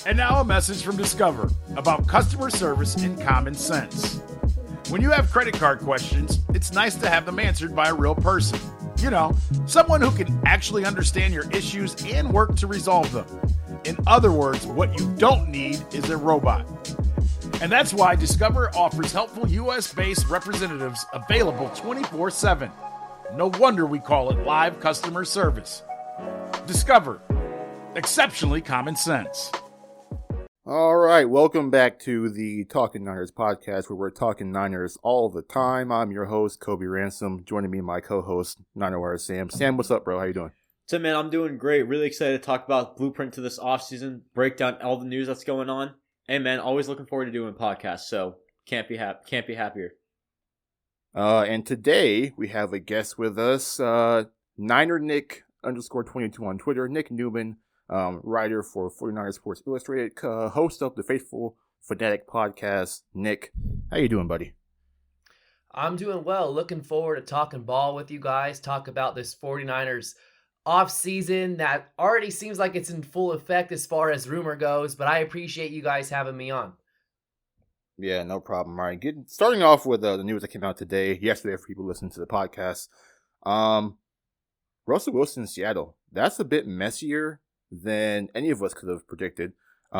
And now a message from Discover about customer service and common sense. When you have credit card questions, it's nice to have them answered by a real person. You know, someone who can actually understand your issues and work to resolve them. In other words, what you don't need is a robot. And that's why Discover offers helpful US-based representatives available 24/7. No wonder we call it live customer service. Discover. Exceptionally common sense. All right, welcome back to the Talking Niners podcast, where we're talking Niners all the time. I'm your host, Kobe Ransom. Joining me, my co-host, Niner Wire Sam. Sam, what's up, bro? How you doing? Tim, man, I'm doing great. Really excited to talk about blueprint to this offseason, break down all the news that's going on. Hey, man, always looking forward to doing podcasts, so can't be happier. And today, we have a guest with us, Niner Nick _22 on Twitter, Nick Newman. Writer for 49ers Sports Illustrated, host of the Faithful Fanatic podcast. Nick, how you doing, buddy? I'm doing well. Looking forward to talking ball with you guys, talk about this 49ers offseason that already seems like it's in full effect as far as rumor goes, but I appreciate you guys having me on. Yeah, no problem. All right, starting off with the news that came out yesterday for people listening to the podcast. Russell Wilson in Seattle. That's a bit messier than any of us could have predicted.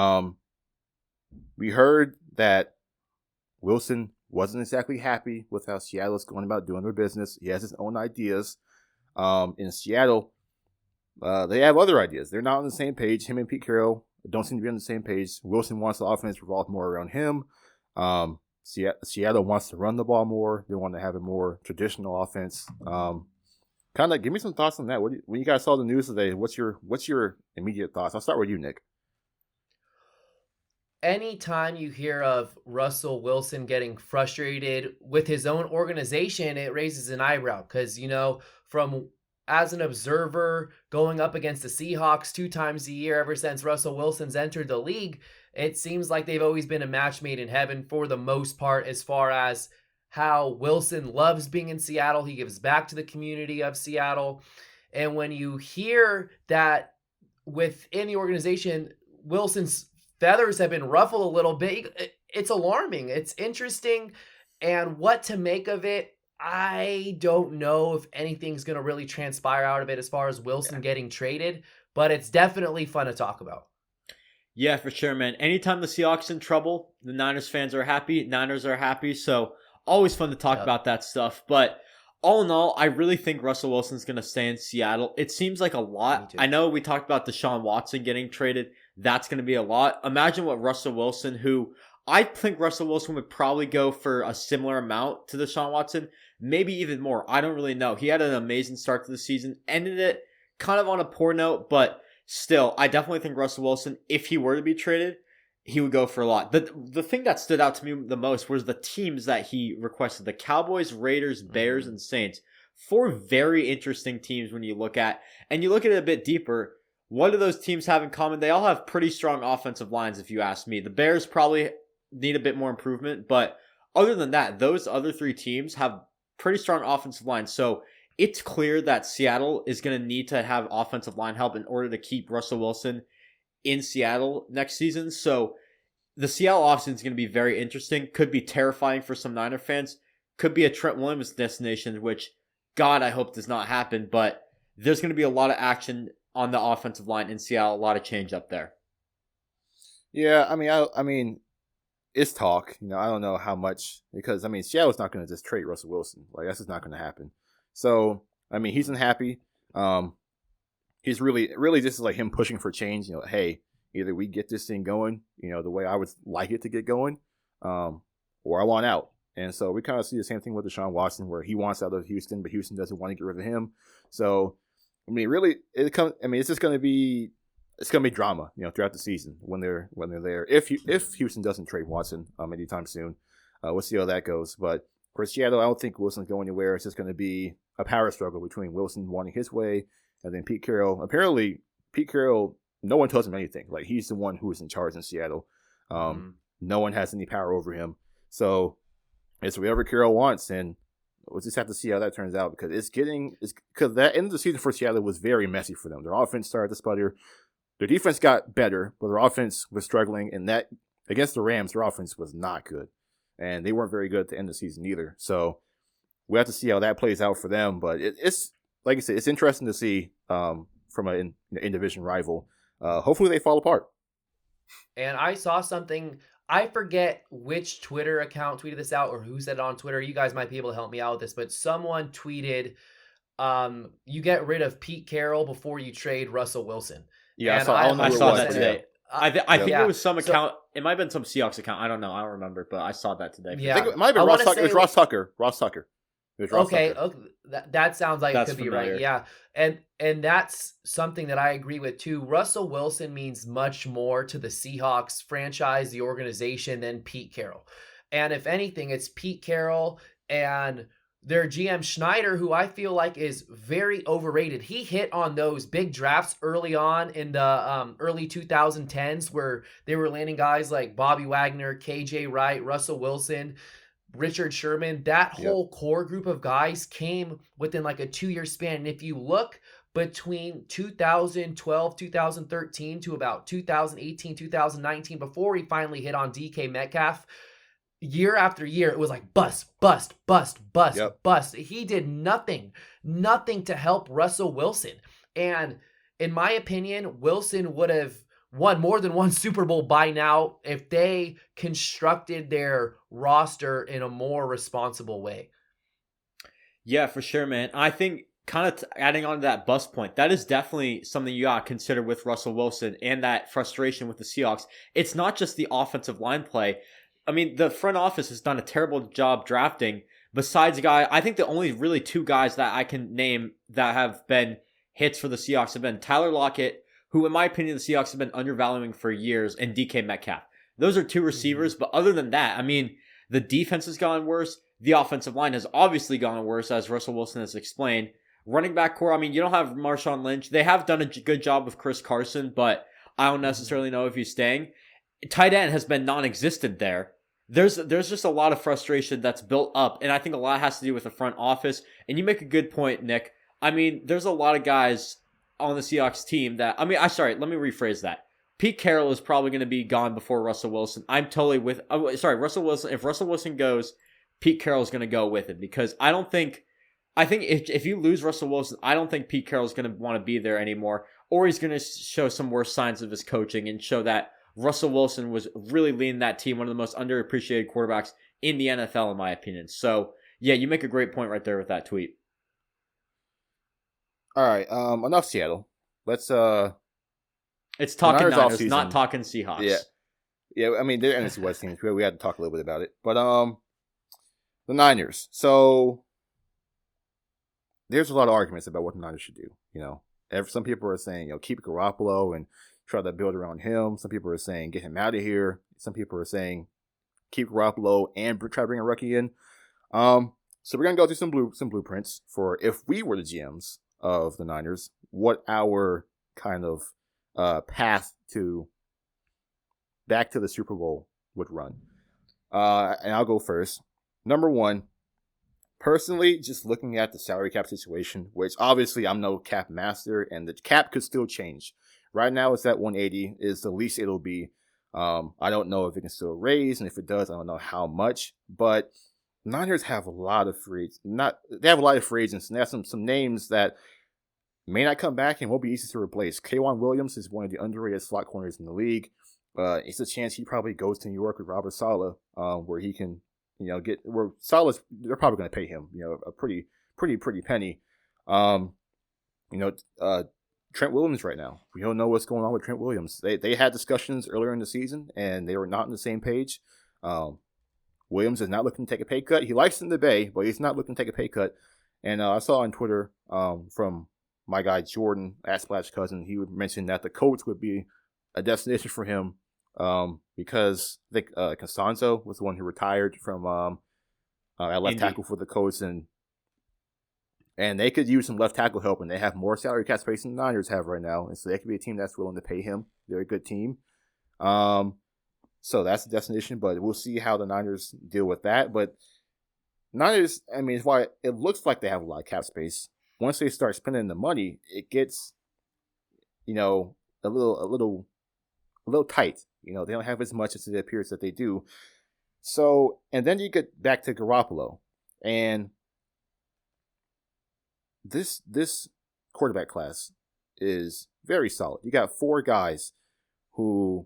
We heard that Wilson wasn't exactly happy with how Seattle is going about doing their business. He has his own ideas. In Seattle, they have other ideas. They're not on the same page. Him and Pete Carroll don't seem to be on the same page. Wilson wants the offense revolve more around him. Seattle wants to run the ball more. They want to have a more traditional offense. Kind of give me some thoughts on that. When you guys saw the news today, what's your immediate thoughts? I'll start with you, Nick. Anytime you hear of Russell Wilson getting frustrated with his own organization, it raises an eyebrow because, from as an observer going up against the Seahawks 2 times a year ever since Russell Wilson's entered the league, it seems like they've always been a match made in heaven for the most part as far as how Wilson loves being in Seattle. He gives back to the community of Seattle. And when you hear that within the organization, Wilson's feathers have been ruffled a little bit, it's alarming. It's interesting. And what to make of it, I don't know if anything's going to really transpire out of it as far as Wilson getting traded, but it's definitely fun to talk about. Yeah, for sure, man. Anytime the Seahawks in trouble, the Niners fans are happy. Niners are happy. So always fun to talk about that stuff. But all in all, I really think Russell Wilson's going to stay in Seattle. It seems like a lot. I know we talked about Deshaun Watson getting traded. That's going to be a lot. Imagine what Russell Wilson, who I think Russell Wilson would probably go for a similar amount to Deshaun Watson, maybe even more. I don't really know. He had an amazing start to the season, ended it kind of on a poor note, but still, I definitely think Russell Wilson, if he were to be traded, he would go for a lot. The thing that stood out to me the most was the teams that he requested. The Cowboys, Raiders, Bears, and Saints. 4 very interesting teams when you look at. And you look at it a bit deeper. What do those teams have in common? They all have pretty strong offensive lines, if you ask me. The Bears probably need a bit more improvement. But other than that, those other 3 teams have pretty strong offensive lines. So it's clear that Seattle is going to need to have offensive line help in order to keep Russell Wilson in Seattle next season. So the Seattle offseason is going to be very interesting. Could be terrifying for some Niner fans. Could be a Trent Williams destination, which, God, I hope does not happen. But there's going to be a lot of action on the offensive line in Seattle. A lot of change up there. Yeah, I mean, it's talk. I don't know how much, because Seattle's not going to just trade Russell Wilson. Like, that's just not going to happen. So he's unhappy. He's really just like him pushing for change. Hey, either we get this thing going, the way I would like it to get going, or I want out. And so we kind of see the same thing with Deshaun Watson, where he wants out of Houston, but Houston doesn't want to get rid of him. So, really, it's just going to be, drama, throughout the season when they're there. If Houston doesn't trade Watson anytime soon, we'll see how that goes. But for Seattle, I don't think Wilson's going anywhere. It's just going to be a power struggle between Wilson wanting his way and then Pete Carroll. Apparently, Pete Carroll, no one tells him anything. Like, he's the one who is in charge in Seattle. No one has any power over him. So it's whatever Carroll wants, and we'll just have to see how that turns out, because because that end of the season for Seattle was very messy for them. Their offense started to sputter. their defense got better, but their offense was struggling. And that against the Rams, their offense was not good, and they weren't very good at the end of the season either. So we have to see how that plays out for them. But it's like I said, it's interesting to see from an in-division rival. Hopefully they fall apart. And I saw something. I forget which Twitter account tweeted this out or who said it on Twitter. You guys might be able to help me out with this, but someone tweeted, you get rid of Pete Carroll before you trade Russell Wilson. Yeah, And I saw that today. today. I think Yeah. it was some So- account. It might have been some Seahawks account. I don't know. I don't remember, but I saw that today. Yeah. I think it might have been I Ross wanna Tucker. It was say- Ross Tucker. Ross Tucker. It was Ross Okay, Tucker. that sounds like That's it could be familiar. right. Yeah, and that's something that I agree with too. Russell Wilson means much more to the Seahawks franchise, the organization, than Pete Carroll. And if anything, it's Pete Carroll and their GM Schneider, who I feel like is very overrated. He hit on those big drafts early on in the early 2010s where they were landing guys like Bobby Wagner, KJ Wright, Russell Wilson, Richard Sherman. That whole core group of guys came within like a 2-year span. And if you look between 2012, 2013 to about 2018, 2019, before he finally hit on DK Metcalf, year after year, it was like bust. Yep. He did nothing to help Russell Wilson. And in my opinion, Wilson would have won more than one Super Bowl by now if they constructed their roster in a more responsible way. Yeah, for sure, man. I think kind of adding on to that bust point, that is definitely something you gotta consider with Russell Wilson and that frustration with the Seahawks. It's not just the offensive line play. I mean, the front office has done a terrible job drafting. Besides a guy, I think the only really two guys that I can name that have been hits for the Seahawks have been Tyler Lockett, who in my opinion the Seahawks have been undervaluing for years, and DK Metcalf. Those are two receivers, but other than that, I mean, the defense has gone worse. The offensive line has obviously gone worse, as Russell Wilson has explained. Running back core, I mean, you don't have Marshawn Lynch. They have done a good job with Chris Carson, but I don't necessarily know if he's staying. Tight end has been non-existent there. There's just a lot of frustration that's built up, and I think a lot has to do with the front office. And you make a good point, Nick. I mean, there's a lot of guys on the Seahawks team that, let me rephrase that. Pete Carroll is probably going to be gone before Russell Wilson. I'm totally with, Russell Wilson. If Russell Wilson goes, Pete Carroll is going to go with him, because I think if you lose Russell Wilson, I don't think Pete Carroll is going to want to be there anymore, or he's going to show some worse signs of his coaching and show that Russell Wilson was really leading that team, one of the most underappreciated quarterbacks in the NFL, in my opinion. So, yeah, you make a great point right there with that tweet. All right, enough Seattle. Let's It's talking Niners, offseason. not talking Seahawks. Yeah. I mean, they're NFC West teams. We had to talk a little bit about it, but the Niners. So there's a lot of arguments about what the Niners should do. You know, some people are saying, keep Garoppolo and try to build around him. Some people are saying get him out of here. Some people are saying keep Garoppolo and try to bring a rookie in. So we're gonna go through some blueprints for if we were the GMs of the Niners, what our kind of path to back to the Super Bowl would run. And I'll go first. Number one, personally, just looking at the salary cap situation, which obviously I'm no cap master, and the cap could still change. Right now it's at 180 is the least it'll be. I don't know if it can still raise, and if it does, I don't know how much. But Niners have a lot of free agents, and they they have some names that may not come back and won't be easy to replace. K'Wan Williams is one of the underrated slot corners in the league. It's a chance he probably goes to New York with Robert Saleh, where he can, where Saleh's, they're probably going to pay him, a pretty penny. Trent Williams right now. We don't know what's going on with Trent Williams. They had discussions earlier in the season, and they were not on the same page. Williams is not looking to take a pay cut. He likes in the Bay, but he's not looking to take a pay cut. And I saw on Twitter from my guy Jordan at Splash Cousin, he would mention that the Colts would be a destination for him because I think Costanzo was the one who retired from at left tackle for the Colts, and they could use some left tackle help, and they have more salary cap space than the Niners have right now, and so they could be a team that's willing to pay him. They're a good team. So that's the destination, but we'll see how the Niners deal with that. But Niners, I mean, it's why it looks like they have a lot of cap space. Once they start spending the money, it gets, a little tight. You know, they don't have as much as it appears that they do. So, and then you get back to Garoppolo, and this quarterback class is very solid. You got 4 guys who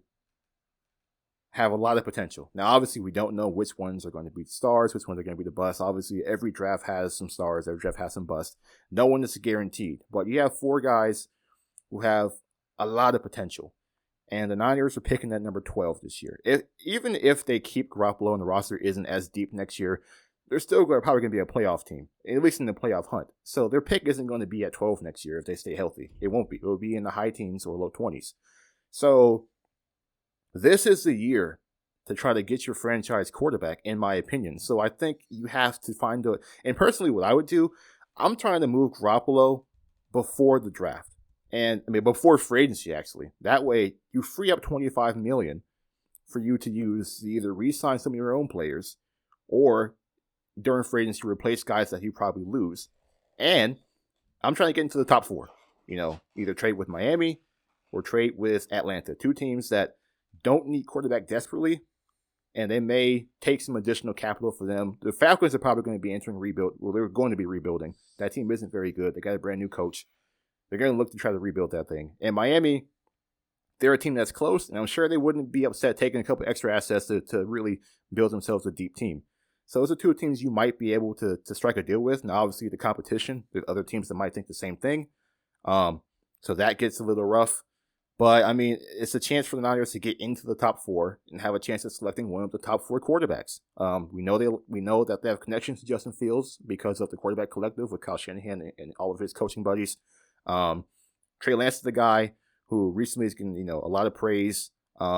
have a lot of potential. Now, obviously, we don't know which ones are going to be stars, which ones are going to be the bust. Obviously, every draft has some stars, every draft has some bust. No one is guaranteed. But you have 4 guys who have a lot of potential. And the Niners are picking at number 12 this year. Even if they keep Garoppolo and the roster isn't as deep next year, they're still probably going to be a playoff team, at least in the playoff hunt. So their pick isn't going to be at 12 next year if they stay healthy. It won't be. It will be in the high teens or low 20s. So this is the year to try to get your franchise quarterback, in my opinion. So I think you have to find and personally what I would do, I'm trying to move Garoppolo before the draft. And I mean, before free agency, actually. That way you free up $25 million for you to use to either re-sign some of your own players or during free agency replace guys that you probably lose. And I'm trying to get into the top 4. You know, either trade with Miami or trade with Atlanta. 2 teams that don't need quarterback desperately, and they may take some additional capital for them. The Falcons are probably going to be entering rebuild. Well, they're going to be rebuilding. That team isn't very good. They got a brand new coach. They're going to look to try to rebuild that thing. And Miami, they're a team that's close, and I'm sure they wouldn't be upset taking a couple extra assets to really build themselves a deep team. So those are 2 teams you might be able to strike a deal with. Now, obviously, the competition, there's other teams that might think the same thing. So that gets a little rough. But, I mean, it's a chance for the Niners to get into the top 4 and have a chance of selecting one of the top 4 quarterbacks. We know that they have connections to Justin Fields because of the quarterback collective with Kyle Shanahan and all of his coaching buddies. Trey Lance is the guy who recently has gotten, a lot of praise.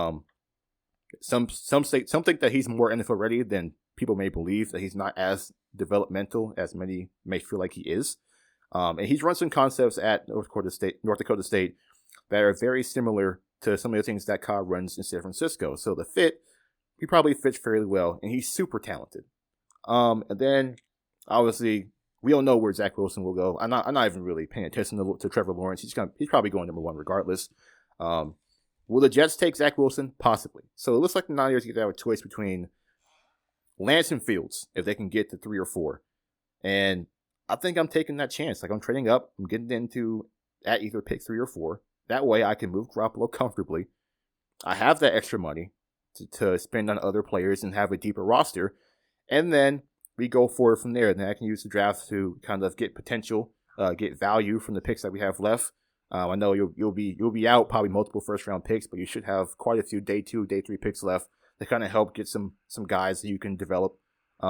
Some think that he's more NFL ready than people may believe, that he's not as developmental as many may feel like he is. And he's run some concepts at North Dakota State that are very similar to some of the things that Kyle runs in San Francisco. So he probably fits fairly well, and he's super talented. And then obviously we don't know where Zach Wilson will go. I'm not even really paying attention to Trevor Lawrence. He's probably going number 1 regardless. Will the Jets take Zach Wilson? Possibly. So it looks like the Niners either have a choice between Lance and Fields if they can get to 3 or 4. And I think I'm taking that chance. Like, I'm trading up. I'm getting into at either pick 3 or 4. That way I can move Garoppolo comfortably. I have that extra money to spend on other players and have a deeper roster. And then we go forward from there. And then I can use the draft to kind of get potential, get value from the picks that we have left. I know you'll be out probably multiple first round picks, but you should have quite a few day 2, day 3 picks left to kind of help get some guys that you can develop,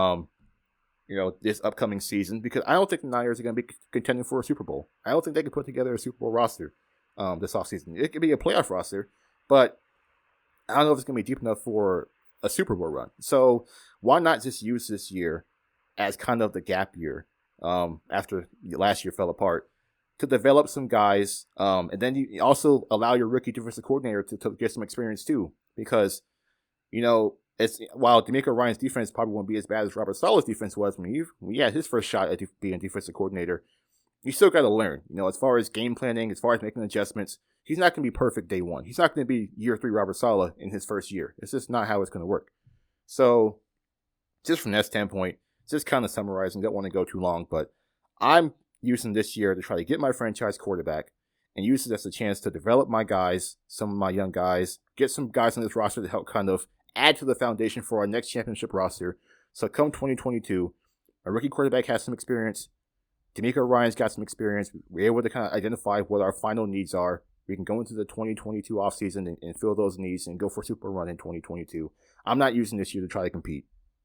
this upcoming season. Because I don't think the Niners are going to be contending for a Super Bowl. I don't think they can put together a Super Bowl roster this offseason. It could be a playoff roster, but I don't know if it's going to be deep enough for a Super Bowl run. So why not just use this year as kind of the gap year after last year fell apart to develop some guys, and then you also allow your rookie defensive coordinator to get some experience too, because while DeMeco Ryans' defense probably won't be as bad as Robert Saleh's defense was when he had his first shot at being defensive coordinator, you still got to learn. As far as game planning, as far as making adjustments, he's not going to be perfect day 1. He's not going to be year 3 Robert Saleh in his first year. It's just not how it's going to work. So, just from that standpoint, just kind of summarizing, don't want to go too long, but I'm using this year to try to get my franchise quarterback and use it as a chance to develop my guys, some of my young guys, get some guys on this roster to help kind of add to the foundation for our next championship roster. So come 2022, a rookie quarterback has some experience. DeMeco Ryans got some experience. We're able to kind of identify what our final needs are. We can go into the 2022 offseason and fill those needs and go for a super run in 2022. I'm not using this year to try to compete.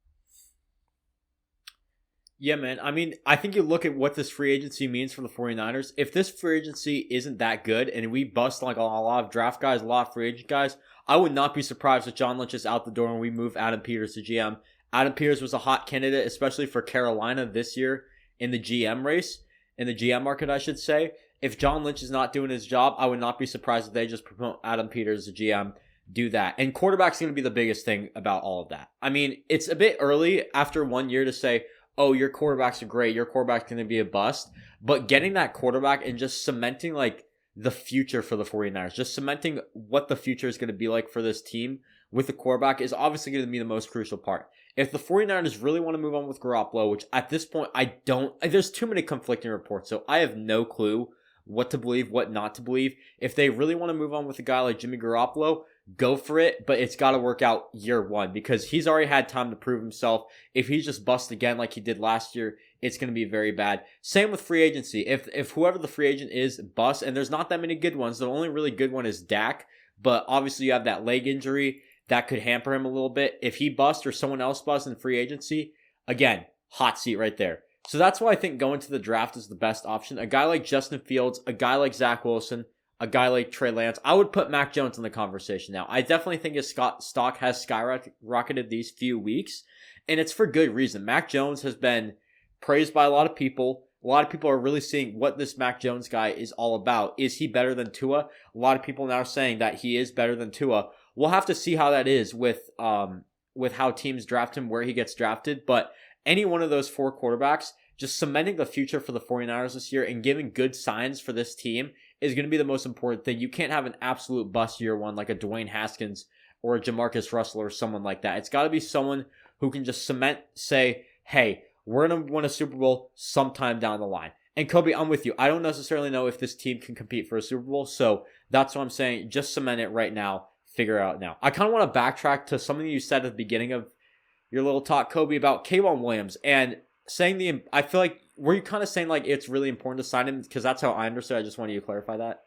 Yeah, man. I mean, I think you look at what this free agency means for the 49ers. If this free agency isn't that good and we bust like a lot of draft guys, a lot of free agent guys, I would not be surprised if John Lynch is out the door and we move Adam Peters to GM. Adam Peters was a hot candidate, especially for Carolina this year in the GM race, in the GM market, I should say. If John Lynch is not doing his job, I would not be surprised if they just promote Adam Peters as GM, do that. And quarterback's going to be the biggest thing about all of that. I mean, it's a bit early after 1 year to say, oh, your quarterbacks are great, your quarterback's going to be a bust. But getting that quarterback and just cementing like the future for the 49ers. Just cementing what the future is going to be like for this team with the quarterback is obviously going to be the most crucial part. If the 49ers really want to move on with Garoppolo, which at this point there's too many conflicting reports, so I have no clue what to believe, what not to believe. If they really want to move on with a guy like Jimmy Garoppolo, go for it, but it's got to work out year one because he's already had time to prove himself. If he just busts again like he did last year, it's going to be very bad. Same with free agency. If whoever the free agent is busts, and there's not that many good ones, the only really good one is Dak, but obviously you have that leg injury that could hamper him a little bit. If he busts or someone else busts in free agency, again, hot seat right there. So that's why I think going to the draft is the best option. A guy like Justin Fields, a guy like Zach Wilson, a guy like Trey Lance. I would put Mac Jones in the conversation now. I definitely think his stock has skyrocketed these few weeks, and it's for good reason. Mac Jones has been praised by a lot of people. A lot of people are really seeing what this Mac Jones guy is all about. Is he better than Tua? A lot of people now are saying that he is better than Tua. We'll have to see how that is with how teams draft him, where he gets drafted. But any one of those four quarterbacks, just cementing the future for the 49ers this year and giving good signs for this team is going to be the most important thing. You can't have an absolute bust year one like a Dwayne Haskins or a Jamarcus Russell or someone like that. It's got to be someone who can just say, hey, we're going to win a Super Bowl sometime down the line. And Kobe, I'm with you. I don't necessarily know if this team can compete for a Super Bowl, so that's what I'm saying. Just cement it right now. Figure it out now. I kind of want to backtrack to something you said at the beginning of your little talk, Kobe, about K'Waun Williams and saying I feel like, were you kind of saying like it's really important to sign him? Because that's how I understood. I just wanted you to clarify that.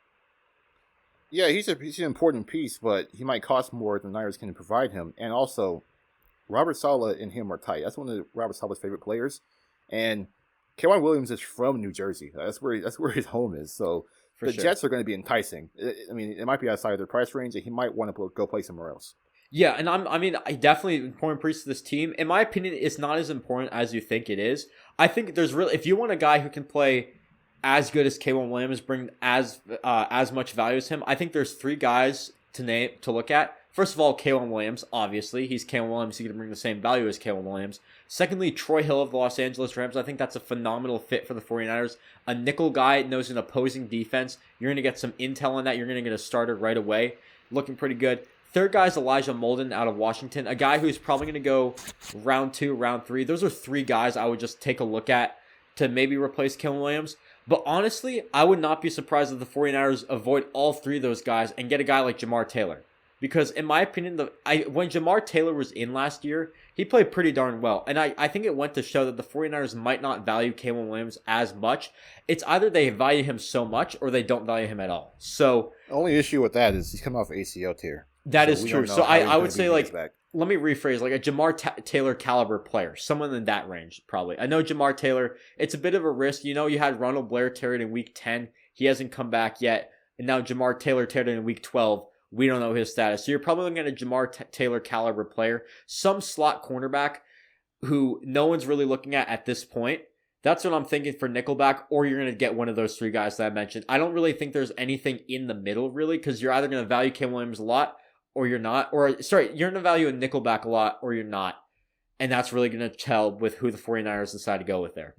Yeah, he's an important piece, but he might cost more than the Niners can provide him. And also, Robert Saleh and him are tight. That's one of Robert Saleh's favorite players. And K'Waun Williams is from New Jersey. That's where his home is. So the Jets are going to be enticing. I mean, it might be outside of their price range, and he might want to go play somewhere else. Yeah, and I definitely important piece to this team. In my opinion, it's not as important as you think it is. I think there's really, if you want a guy who can play as good as K'Waun Williams, bring as much value as him, I think there's three guys to look at. First of all, K'Waun Williams, obviously. He's K'Waun Williams. He's going to bring the same value as K'Waun Williams. Secondly, Troy Hill of the Los Angeles Rams. I think that's a phenomenal fit for the 49ers. A nickel guy knows an opposing defense. You're going to get some intel on that. You're going to get a starter right away. Looking pretty good. Third guy is Elijah Molden out of Washington. A guy who's probably going to go round 2, round 3. Those are three guys I would just take a look at to maybe replace K'Waun Williams. But honestly, I would not be surprised if the 49ers avoid all three of those guys and get a guy like Jamar Taylor. Because in my opinion, when Jamar Taylor was in last year, he played pretty darn well. And I think it went to show that the 49ers might not value K'Waun Williams as much. It's either they value him so much or they don't value him at all. So the only issue with that is he's coming off ACL tear. That is true. So I would say, like, let me rephrase, like a Jamar Taylor caliber player, someone in that range, probably. I know Jamar Taylor, it's a bit of a risk. You know, you had Ronald Blair tear it in week 10. He hasn't come back yet. And now Jamar Taylor teared it in week 12. We don't know his status. So you're probably looking at a Jamar Taylor caliber player, some slot cornerback who no one's really looking at this point. That's what I'm thinking for nickelback, or you're going to get one of those three guys that I mentioned. I don't really think there's anything in the middle, really, because you're either going to value K'Waun Williams a lot, or you're not. Or, sorry, you're going to value a nickelback a lot, or you're not. And that's really going to tell with who the 49ers decide to go with there.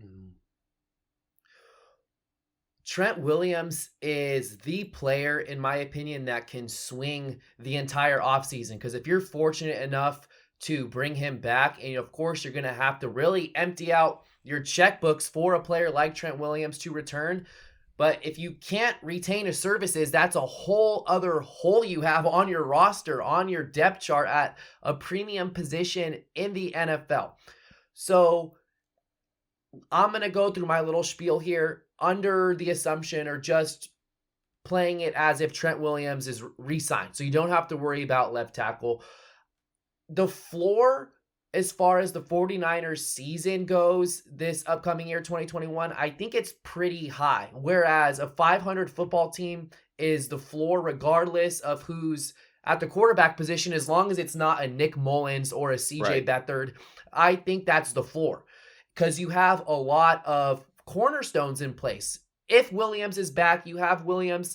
Trent Williams is the player, in my opinion, that can swing the entire offseason. Because if you're fortunate enough to bring him back, and of course you're going to have to really empty out your checkbooks for a player like Trent Williams to return. But if you can't retain his services, that's a whole other hole you have on your roster, on your depth chart at a premium position in the NFL. So I'm going to go through my little spiel here under the assumption, or just playing it as if Trent Williams is re-signed. So you don't have to worry about left tackle. The floor, as far as the 49ers season goes this upcoming year, 2021, I think it's pretty high. Whereas a 500 football team is the floor regardless of who's at the quarterback position, as long as it's not a Nick Mullins or a CJ Beathard. I think that's the floor, because you have a lot of cornerstones in place. If Williams is back, you have Williams.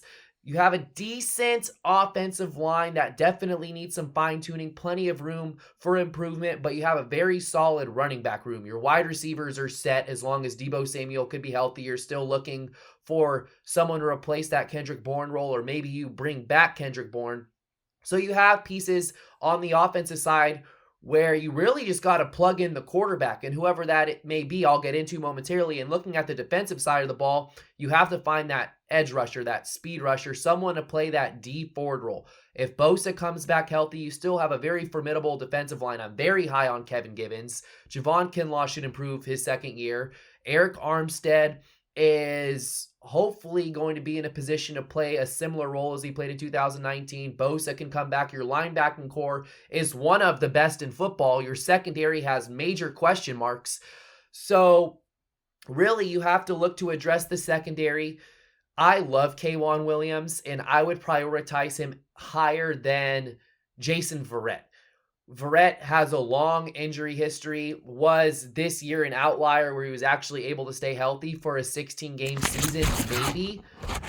You have a decent offensive line that definitely needs some fine-tuning, plenty of room for improvement, but you have a very solid running back room. Your wide receivers are set as long as Deebo Samuel could be healthy. You're still looking for someone to replace that Kendrick Bourne role, or maybe you bring back Kendrick Bourne. So you have pieces on the offensive side where you really just got to plug in the quarterback, and whoever that it may be, I'll get into momentarily. And looking at the defensive side of the ball, you have to find that edge rusher, that speed rusher, someone to play that D forward role. If Bosa comes back healthy, you still have a very formidable defensive line. I'm very high on Kevin Givens. Javon Kinlaw should improve his second year. Eric Armstead is hopefully going to be in a position to play a similar role as he played in 2019. Bosa can come back. Your linebacking core is one of the best in football. Your secondary has major question marks. So really, you have to look to address the secondary. I love K'Waun Williams, and I would prioritize him higher than Jason Verrett. Verrett has a long injury history, was this year an outlier where he was actually able to stay healthy for a 16-game season, maybe?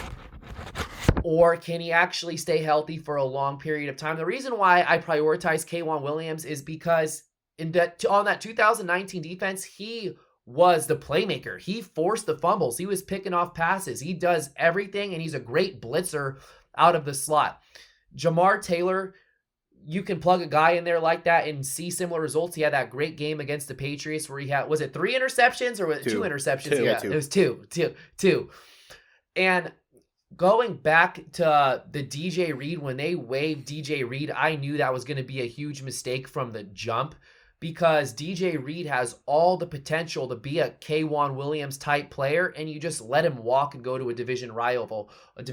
Or can he actually stay healthy for a long period of time? The reason why I prioritize K'Waun Williams is because on that 2019 defense, he was the playmaker. He forced the fumbles. He was picking off passes. He does everything, and he's a great blitzer out of the slot. Jamar Taylor, you can plug a guy in there like that and see similar results. He had that great game against the Patriots where he had, was it 3 interceptions or was it 2 interceptions? Two. It was two. And going back to the DJ Reed, when they waived DJ Reed, I knew that was going to be a huge mistake from the jump, because DJ Reed has all the potential to be a K'Waun Williams type player, and you just let him walk and go to a division rival,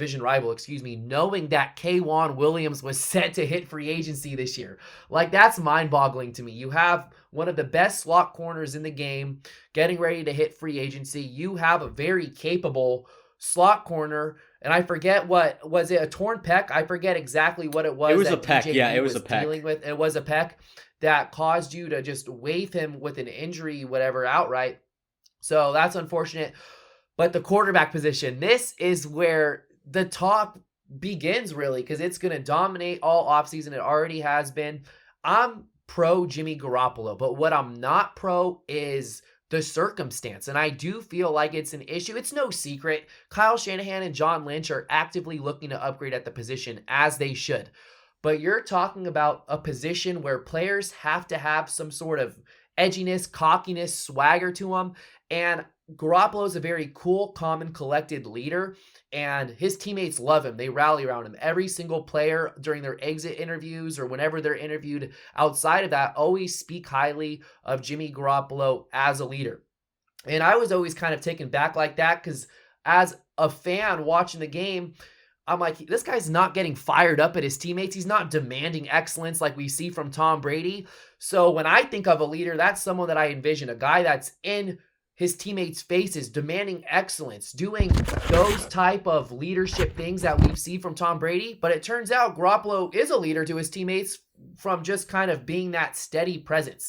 knowing that K'Waun Williams was set to hit free agency this year. Like, that's mind-boggling to me. You have one of the best slot corners in the game getting ready to hit free agency. You have a very capable slot corner, and I forget what was it, a torn pec? I forget exactly what it was. It was a pec. Yeah, it was a pec. It was a pec that caused you to just waive him with an injury, whatever, outright. So that's unfortunate. But the quarterback position, this is where the talk begins, really, because it's going to dominate all offseason. It already has been. I'm pro Jimmy Garoppolo, but what I'm not pro is the circumstance. And I do feel like it's an issue. It's no secret. Kyle Shanahan and John Lynch are actively looking to upgrade at the position, as they should. But you're talking about a position where players have to have some sort of edginess, cockiness, swagger to them. And Garoppolo is a very cool, calm, and collected leader. And his teammates love him. They rally around him. Every single player during their exit interviews or whenever they're interviewed outside of that always speak highly of Jimmy Garoppolo as a leader. And I was always kind of taken back like that, because as a fan watching the game, I'm like, this guy's not getting fired up at his teammates. He's not demanding excellence like we see from Tom Brady. So when I think of a leader, that's someone that I envision, a guy that's in his teammates' faces, demanding excellence, doing those type of leadership things that we see from Tom Brady. But it turns out Garoppolo is a leader to his teammates from just kind of being that steady presence.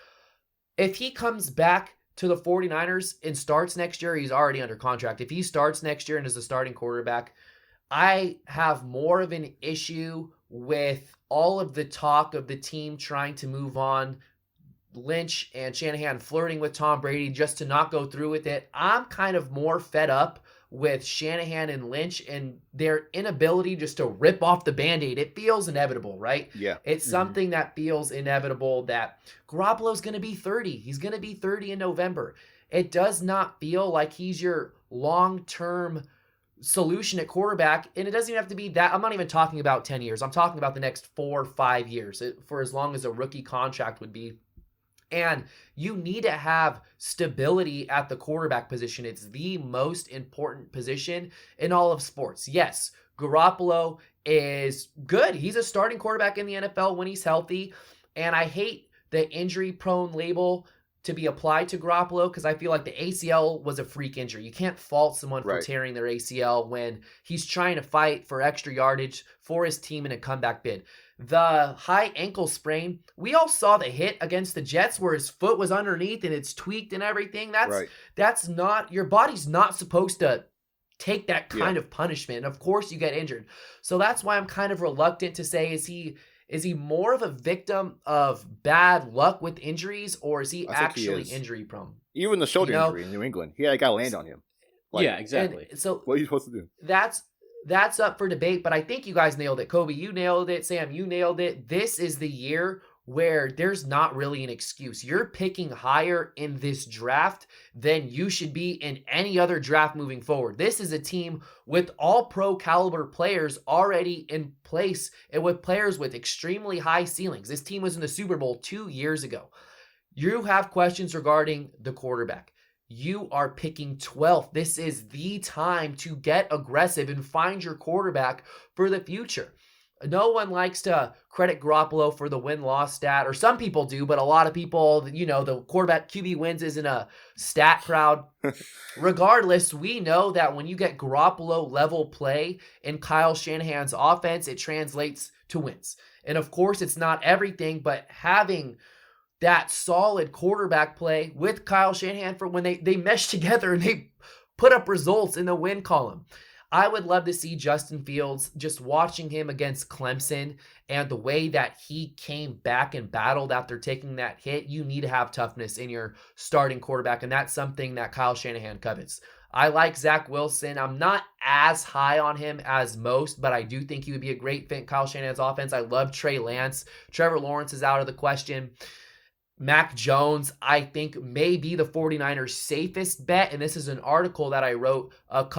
If he comes back to the 49ers and starts next year, he's already under contract. If he starts next year and is a starting quarterback, I have more of an issue with all of the talk of the team trying to move on, Lynch and Shanahan flirting with Tom Brady just to not go through with it. I'm kind of more fed up with Shanahan and Lynch and their inability just to rip off the Band-Aid. It feels inevitable, right? Yeah. It's something that feels inevitable, that Garoppolo's going to be 30. He's going to be 30 in November. It does not feel like he's your long-term solution at quarterback, and it doesn't even have to be that. I'm not even talking about 10 years. I'm talking about the next 4 or 5 years, for as long as a rookie contract would be. And you need to have stability at the quarterback position. It's the most important position in all of sports. Yes, Garoppolo is good. He's a starting quarterback in the NFL when he's healthy, and I hate the injury-prone label to be applied to Garoppolo, because I feel like the ACL was a freak injury. You can't fault someone for tearing their ACL when he's trying to fight for extra yardage for his team in a comeback bid. The high ankle sprain, we all saw the hit against the Jets where his foot was underneath and it's tweaked and everything. That's not, your body's not supposed to take that kind of punishment. And of course you get injured. So that's why I'm kind of reluctant to say, is he more of a victim of bad luck with injuries, or is he actually injury prone? Even the shoulder injury in New England, he had a guy land on him. Exactly. So what are you supposed to do? That's up for debate, but I think you guys nailed it. Kobe, you nailed it. Sam, you nailed it. This is the year where there's not really an excuse. You're picking higher in this draft than you should be in any other draft moving forward. This is a team with all pro caliber players already in place and with players with extremely high ceilings. This team was in the Super Bowl 2 years ago. You have questions regarding the quarterback. You are picking 12th. This is the time to get aggressive and find your quarterback for the future. No one likes to credit Garoppolo for the win-loss stat, or some people do, but a lot of people, the quarterback QB wins isn't a stat proud. Regardless, we know that when you get Garoppolo level play in Kyle Shanahan's offense, it translates to wins. And of course, it's not everything, but having that solid quarterback play with Kyle Shanahan for when they mesh together and they put up results in the win column. I would love to see Justin Fields, just watching him against Clemson and the way that he came back and battled after taking that hit. You need to have toughness in your starting quarterback, and that's something that Kyle Shanahan covets. I like Zach Wilson. I'm not as high on him as most, but I do think he would be a great fit in Kyle Shanahan's offense. I love Trey Lance. Trevor Lawrence is out of the question. Mac Jones, I think, may be the 49ers' safest bet. And this is an article that I wrote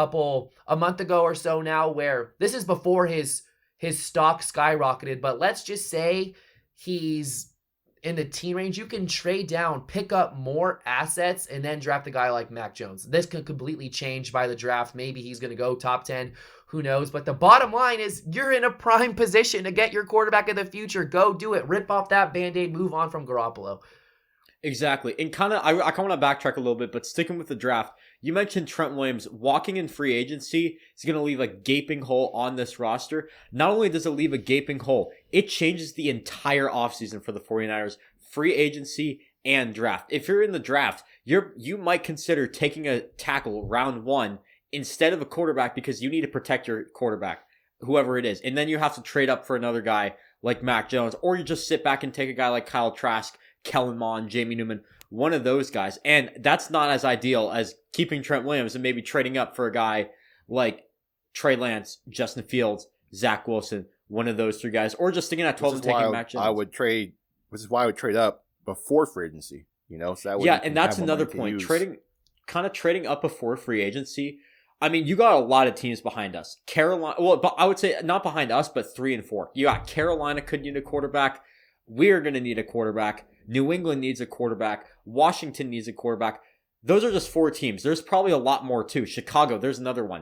a month ago or so now, where this is before his stock skyrocketed. But let's just say he's in the teen range. You can trade down, pick up more assets, and then draft a guy like Mac Jones. This could completely change by the draft. Maybe he's going to go top 10. Who knows? But the bottom line is you're in a prime position to get your quarterback of the future. Go do it. Rip off that Band-Aid. Move on from Garoppolo. Exactly. And I want to backtrack a little bit, but sticking with the draft, you mentioned Trent Williams walking in free agency is going to leave a gaping hole on this roster. Not only does it leave a gaping hole, it changes the entire offseason for the 49ers, free agency and draft. If you're in the draft, you might consider taking a tackle round 1 instead of a quarterback because you need to protect your quarterback, whoever it is. And then you have to trade up for another guy like Mac Jones, or you just sit back and take a guy like Kyle Trask, Kellen Mond, Jamie Newman, one of those guys. And that's not as ideal as keeping Trent Williams and maybe trading up for a guy like Trey Lance, Justin Fields, Zach Wilson, one of those 3 guys, or just sticking at 12 and taking Mac Jones. Which is why I would trade up before free agency, so that yeah, and that's another point. Trading up before free agency. I mean, you got a lot of teams behind us. Carolina, but I would say not behind us, but 3 and 4. You got Carolina could need a quarterback. We're going to need a quarterback. New England needs a quarterback. Washington needs a quarterback. Those are just 4 teams. There's probably a lot more too. Chicago, there's another one.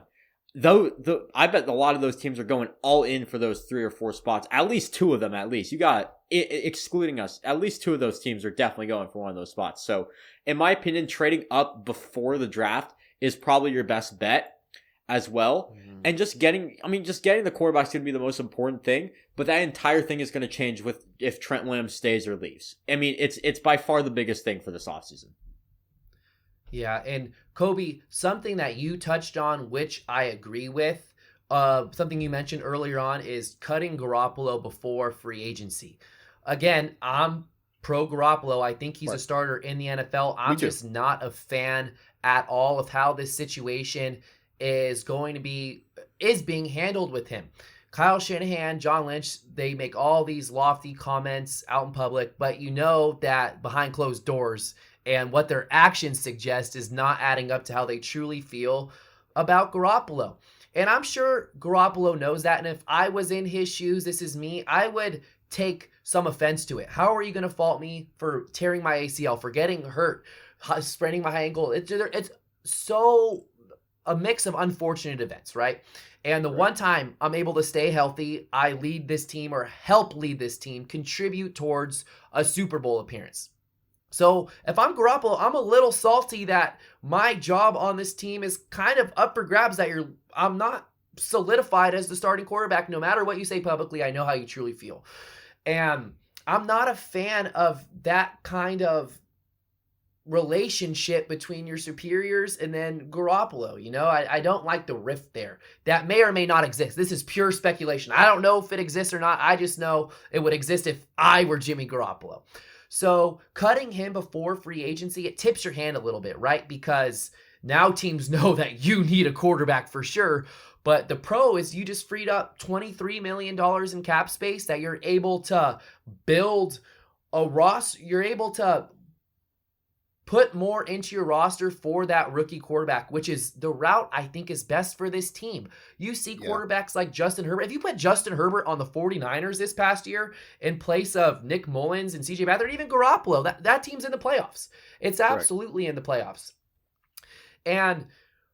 I bet a lot of those teams are going all in for those 3 or 4 spots. At least 2 of them, at least. You got, excluding us, at least 2 of those teams are definitely going for one of those spots. So, in my opinion, trading up before the draft is probably your best bet as well. Mm-hmm. And just getting the quarterback is going to be the most important thing, but that entire thing is going to change if Trent Williams stays or leaves. I mean, it's by far the biggest thing for this offseason. Yeah, and Kobe, something that you touched on, which I agree with, something you mentioned earlier on is cutting Garoppolo before free agency. Again, I'm pro Garoppolo. I think he's a starter in the NFL. I'm just not a fan at all of how this situation is being handled with him. Kyle Shanahan, John Lynch, they make all these lofty comments out in public, but you know that behind closed doors and what their actions suggest is not adding up to how they truly feel about Garoppolo. And I'm sure Garoppolo knows that, and if I was in his shoes, this is me, I would take some offense to it. How are you going to fault me for tearing my ACL, for getting hurt, spraining my ankle? It's so a mix of unfortunate events, right? And the one time I'm able to stay healthy, I lead this team or help lead this team, contribute towards a Super Bowl appearance. So if I'm Garoppolo, I'm a little salty that my job on this team is kind of up for grabs, that I'm not solidified as the starting quarterback. No matter what you say publicly, I know how you truly feel. And I'm not a fan of that kind of relationship between your superiors and then Garoppolo. You know, I don't like the rift there. That may or may not exist. This is pure speculation. I don't know if it exists or not. I just know it would exist if I were Jimmy Garoppolo. So cutting him before free agency, it tips your hand a little bit, right? Because now teams know that you need a quarterback for sure. But the pro is you just freed up $23 million in cap space that you're able to build a roster. You're able to put more into your roster for that rookie quarterback, which is the route I think is best for this team. You see quarterbacks like Justin Herbert. If you put Justin Herbert on the 49ers this past year in place of Nick Mullins and CJ Beathard, even Garoppolo, that team's in the playoffs. It's absolutely in the playoffs. And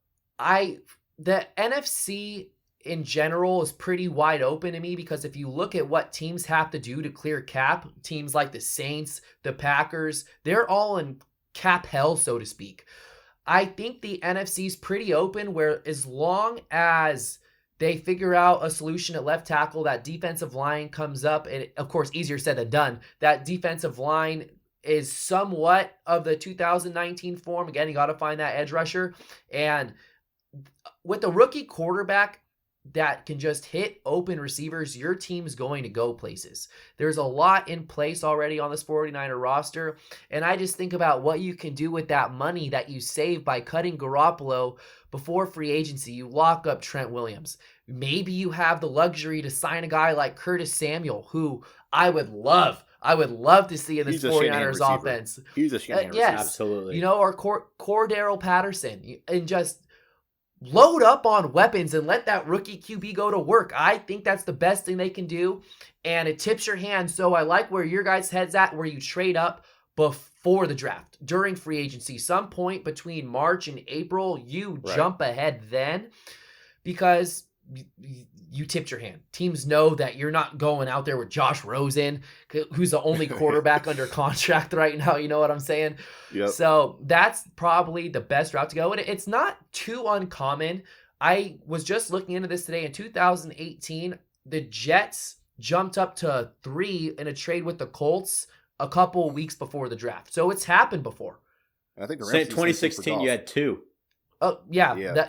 the NFC in general is pretty wide open to me, because if you look at what teams have to do to clear cap, teams like the Saints, the Packers, they're all in cap hell, so to speak. I think the NFC is pretty open, where as long as they figure out a solution at left tackle, that defensive line comes up, and of course, easier said than done, that defensive line is somewhat of the 2019 form. Again, you got to find that edge rusher. And with the rookie quarterback that can just hit open receivers, your team's going to go places. There's a lot in place already on this 49er roster, and I just think about what you can do with that money that you save by cutting Garoppolo before free agency. You lock up Trent Williams. Maybe you have the luxury to sign a guy like Curtis Samuel, who I would love to see in this 49ers offense. He's a Shanahan yes, receiver. Absolutely. You know, or Cordero Patterson, and just load up on weapons and let that rookie QB go to work. I think that's the best thing they can do, and it tips your hand. So I like where your guys' head's at, where you trade up before the draft, during free agency, some point between March and April, you jump ahead then, because you tipped your hand. Teams know that you're not going out there with Josh Rosen, who's the only quarterback under contract right now. You know what I'm saying? Yep. So that's probably the best route to go. And it's not too uncommon. I was just looking into this today. In 2018, the Jets jumped up to 3 in a trade with the Colts a couple weeks before the draft. So it's happened before. I think the Rams 2016, you had 2. Oh, yeah.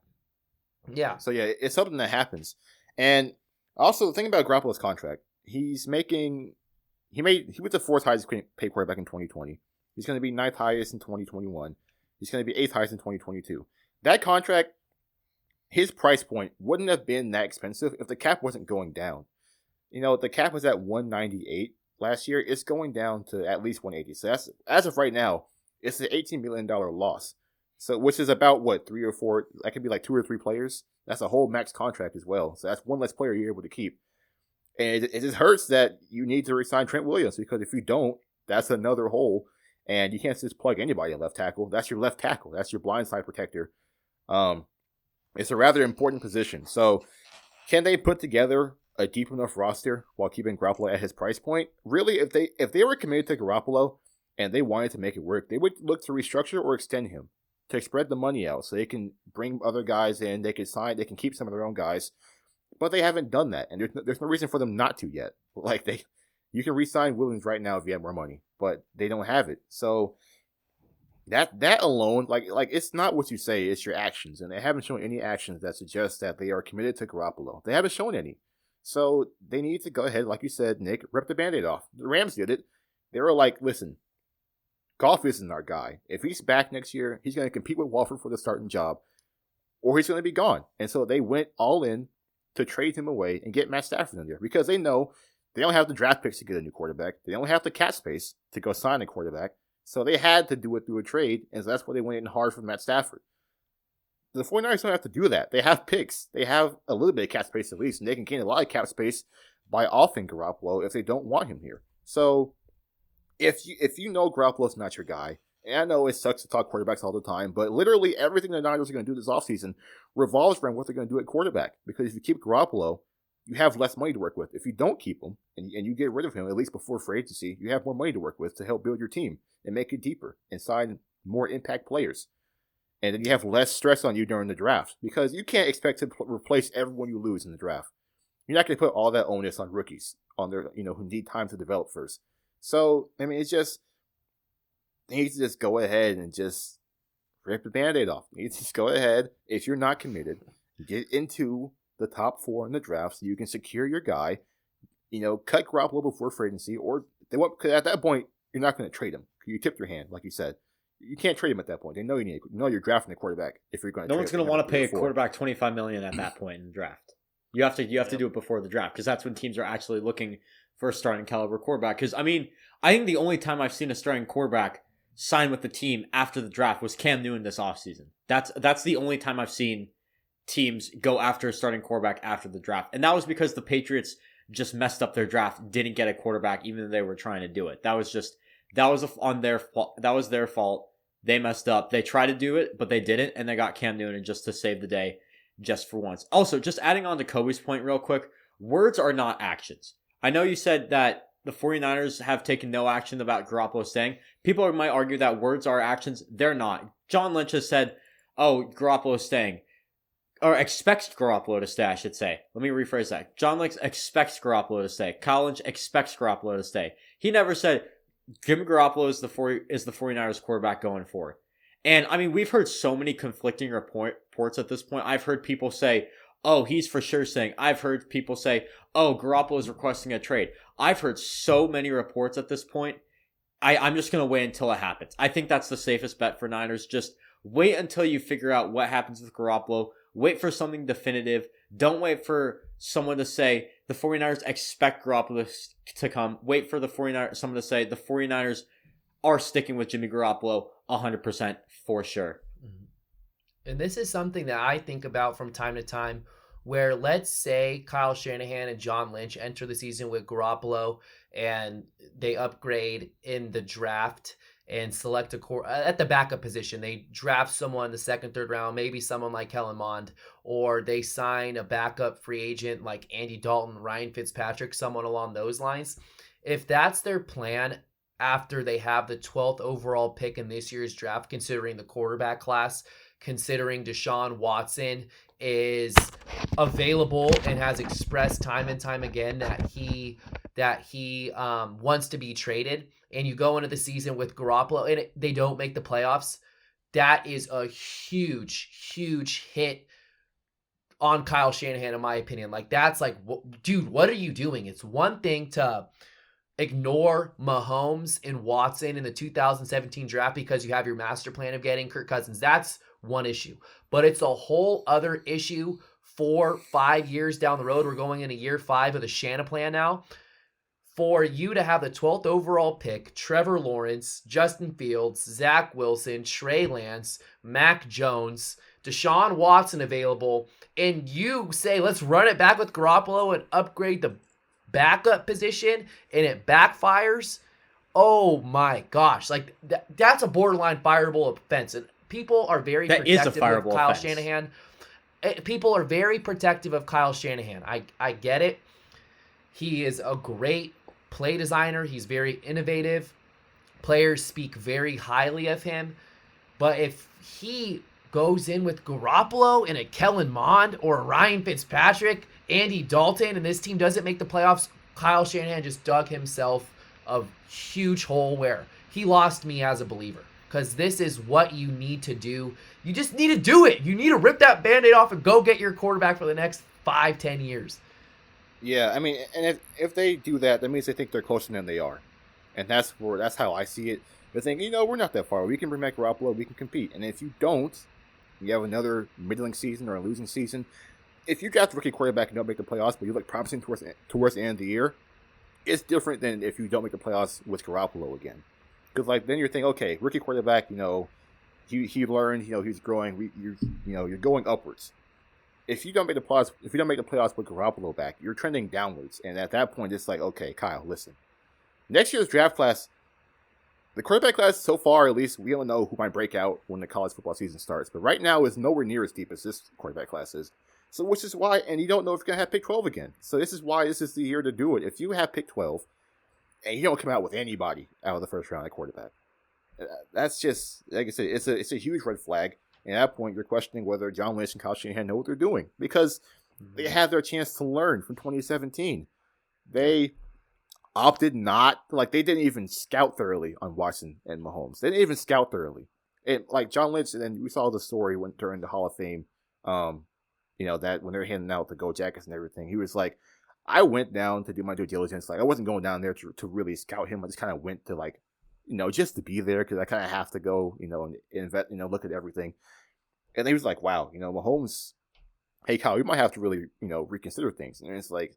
Yeah. So yeah, it's something that happens. And also the thing about Garoppolo's contract, he was the 4th highest paid quarterback in 2020. He's going to be 9th highest in 2021. He's going to be 8th highest in 2022. That contract, his price point wouldn't have been that expensive if the cap wasn't going down. You know, the cap was at 198 last year. It's going down to at least 180. So that's, as of right now, it's an $18 million loss. So, which is about 3 or 4, that could be like 2 or 3 players. That's a whole max contract as well. So that's one less player you're able to keep. And it just hurts that you need to re-sign Trent Williams, because if you don't, that's another hole. And you can't just plug anybody at left tackle. That's your left tackle. That's your blindside protector. It's a rather important position. So can they put together a deep enough roster while keeping Garoppolo at his price point? Really, if they were committed to Garoppolo and they wanted to make it work, they would look to restructure or extend him to spread the money out so they can bring other guys in. They can keep some of their own guys. But they haven't done that, and there's no reason for them not to yet. Like, you can re-sign Williams right now if you have more money, but they don't have it. So that alone, like it's not what you say, it's your actions, and they haven't shown any actions that suggest that they are committed to Garoppolo. They haven't shown any. So they need to go ahead, like you said, Nick, rip the Band-Aid off. The Rams did it. They were like, listen, Goff isn't our guy. If he's back next year, he's going to compete with Walford for the starting job, or he's going to be gone. And so they went all in to trade him away and get Matt Stafford in there, because they know they don't have the draft picks to get a new quarterback. They don't have the cap space to go sign a quarterback. So they had to do it through a trade, and so that's why they went in hard for Matt Stafford. The 49ers don't have to do that. They have picks. They have a little bit of cap space at least, and they can gain a lot of cap space by offing Garoppolo if they don't want him here. So if you know Garoppolo's not your guy, and I know it sucks to talk quarterbacks all the time, but literally everything the Niners are going to do this offseason revolves around what they're going to do at quarterback. Because if you keep Garoppolo, you have less money to work with. If you don't keep him, and you get rid of him, at least before free agency, you have more money to work with to help build your team and make it deeper and sign more impact players. And then you have less stress on you during the draft, because you can't expect to replace everyone you lose in the draft. You're not going to put all that onus on rookies, on their, who need time to develop first. So, I mean, it's just, needs to just go ahead and just rip the Band-Aid off. He needs to just go ahead, if you're not committed, get into the top 4 in the draft so you can secure your guy. Cut Garoppolo before free agency, or they won't. Because at that point, you're not going to trade him. You tipped your hand, like you said. You can't trade him at that point. They know you're drafting a quarterback if you're going to. No one's going to want to pay a quarterback $25 million at that point in the draft. You have to do it before the draft because that's when teams are actually looking for a starting caliber quarterback. Because I think the only time I've seen a starting quarterback sign with the team after the draft was Cam Newton this offseason. That's the only time I've seen teams go after a starting quarterback after the draft, and that was because the Patriots just messed up their draft, didn't get a quarterback even though they were trying to do it. That was their fault. They messed up. They tried to do it, but they didn't, and they got Cam Newton just to save the day, just for once. Also, just adding on to Kobe's point real quick, words are not actions. I know you said that the 49ers have taken no action about Garoppolo staying. People might argue that words are actions. They're not. John Lynch has said, Garoppolo's staying. Or expects Garoppolo to stay, I should say. Let me rephrase that. John Lynch expects Garoppolo to stay. Kyle Lynch expects Garoppolo to stay. He never said Jimmy Garoppolo is the 49ers quarterback going forward. And, we've heard so many conflicting reports at this point. I've heard people say, he's for sure staying. I've heard people say, Garoppolo is requesting a trade. I've heard so many reports at this point. I'm just going to wait until it happens. I think that's the safest bet for Niners. Just wait until you figure out what happens with Garoppolo. Wait for something definitive. Don't wait for someone to say the 49ers expect Garoppolo to come. Wait for someone to say the 49ers are sticking with Jimmy Garoppolo 100% for sure. And this is something that I think about from time to time where let's say Kyle Shanahan and John Lynch enter the season with Garoppolo and they upgrade in the draft and select at the backup position. They draft someone in the second, third round, maybe someone like Kellen Mond, or they sign a backup free agent like Andy Dalton, Ryan Fitzpatrick, someone along those lines. If that's their plan after they have the 12th overall pick in this year's draft, considering the quarterback class, considering Deshaun Watson is available and has expressed time and time again that he wants to be traded, and you go into the season with Garoppolo and they don't make the playoffs, that is a huge, huge hit on Kyle Shanahan, in my opinion. Like, that's like, dude, what are you doing? It's one thing to ignore Mahomes and Watson in the 2017 draft because you have your master plan of getting Kirk Cousins. That's one issue. But it's a whole other issue 4-5 years down the road. We're going into year 5 of the Shanahan plan now. For you to have the 12th overall pick, Trevor Lawrence, Justin Fields, Zach Wilson, Trey Lance, Mac Jones, Deshaun Watson available, and you say, let's run it back with Garoppolo and upgrade the backup position, and it backfires, oh my gosh. Like, that's a borderline fireable offense. And people are very protective of Kyle Shanahan. People are very protective of Kyle Shanahan. I get it. He is a great play designer. He's very innovative. Players speak very highly of him. But if he goes in with Garoppolo and a Kellen Mond or a Ryan Fitzpatrick, Andy Dalton, and this team doesn't make the playoffs, Kyle Shanahan just dug himself a huge hole where he lost me as a believer. Because this is what you need to do. You just need to do it. You need to rip that Band-Aid off and go get your quarterback for the next 5-10 years. Yeah, and if they do that, that means they think they're closer than they are. And that's how I see it. They're thinking, we're not that far. We can bring back Garoppolo. We can compete. And if you don't, you have another middling season or a losing season. If you got the rookie quarterback and don't make the playoffs, but you look promising towards the end of the year, it's different than if you don't make the playoffs with Garoppolo again. Because then you're thinking, okay, rookie quarterback, he learned, he's growing. You're going upwards. If you don't make the playoffs with Garoppolo back, you're trending downwards. And at that point, it's like, okay, Kyle, listen. Next year's draft class, the quarterback class so far, at least, we don't know who might break out when the college football season starts. But right now is nowhere near as deep as this quarterback class is. So which is why, and you don't know if you're going to have pick 12 again. So this is why this is the year to do it. If you have pick 12, and you don't come out with anybody out of the first round at quarterback, that's just, like I said, it's a huge red flag. And at that point, you're questioning whether John Lynch and Kyle Shanahan know what they're doing. Because they had their chance to learn from 2017. They opted not, like, they didn't even scout thoroughly on Watson and Mahomes. They didn't even scout thoroughly. And like John Lynch, and then we saw the story during the Hall of Fame, that when they were handing out the Go Jackets and everything, he was like, I went down to do my due diligence. Like, I wasn't going down there to really scout him. I just kind of went to, like, just to be there because I kind of have to go, and invest, look at everything. And he was like, wow, Mahomes, hey, Kyle, you might have to really, reconsider things. And it's like,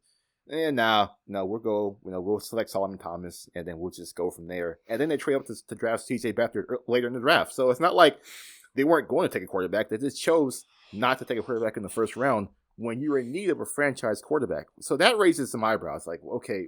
we'll select Solomon Thomas, and then we'll just go from there. And then they trade up to draft C.J. Beathard later in the draft. So it's not like they weren't going to take a quarterback. They just chose not to take a quarterback in the first round when you're in need of a franchise quarterback. So that raises some eyebrows. Like, okay,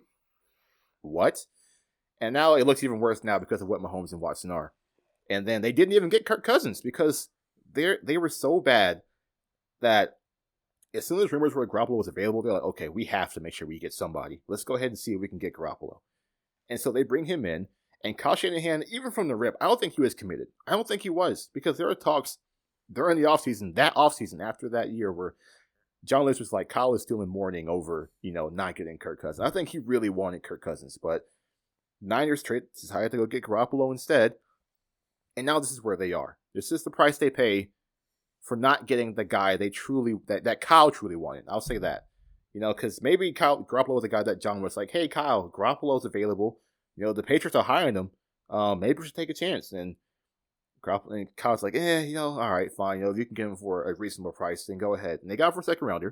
what? And now it looks even worse now because of what Mahomes and Watson are. And then they didn't even get Kirk Cousins because they were so bad that as soon as rumors were Garoppolo was available, they're like, okay, we have to make sure we get somebody. Let's go ahead and see if we can get Garoppolo. And so they bring him in. And Kyle Shanahan, even from the rip, I don't think he was committed. I don't think he was, because there were talks during the offseason, after that year, where John Lynch was like, Kyle is still in mourning over, not getting Kirk Cousins. I think he really wanted Kirk Cousins, but Niners decided to go get Garoppolo instead. And now this is where they are. This is the price they pay for not getting the guy that Kyle truly wanted. I'll say that. Because maybe Garoppolo was the guy that John was like, hey, Kyle, Garoppolo's available. The Patriots are hiring him. Maybe we should take a chance. And Kyle's like, all right, fine. If you can get him for a reasonable price, then go ahead. And they got him for a second rounder.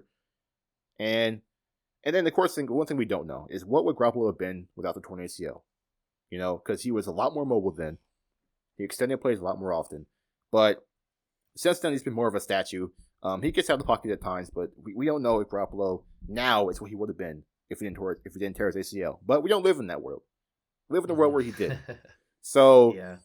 And then, of course, one thing we don't know is what would Garoppolo have been without the torn ACL? Because he was a lot more mobile then. He extended plays a lot more often. But since then, he's been more of a statue. He gets out of the pocket at times, but we don't know if Garoppolo now is what he would have been if he didn't tear his ACL. But we don't live in that world. We live in a world where he did. So, yeah.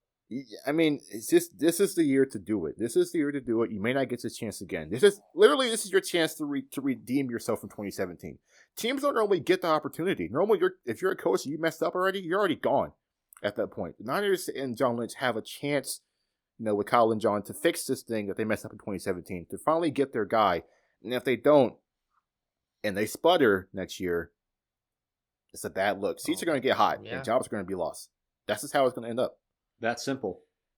I mean, this is the year to do it. This is the year to do it. You may not get this chance again. This is your chance to redeem yourself from 2017. Teams don't normally get the opportunity. Normally, if you're a coach and you messed up already, you're already gone at that point. The Niners and John Lynch have a chance, with Kyle and John, to fix this thing that they messed up in 2017, to finally get their guy. And if they don't, and they sputter next year, it's a bad look. Seats are going to get hot, and jobs are going to be lost. That's just how it's going to end up. That simple.